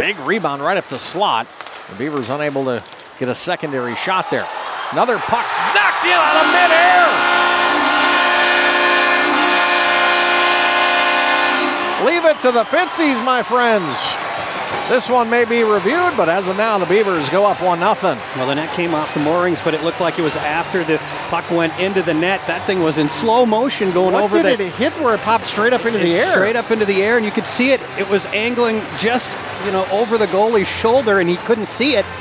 Big rebound right up the slot. The Beavers unable to get a secondary shot there. Another puck knocked in out of midair. Leave it to the Fitzies, my friends. This one may be reviewed, but as of now, the Beavers go up 1-0. Well, the net came off the moorings, but it looked like it was after the puck went into the net. That thing was in slow motion going over. What did it hit where it popped straight up into the air? Straight up into the air, and you could see it. It was angling just, over the goalie's shoulder, and he couldn't see it.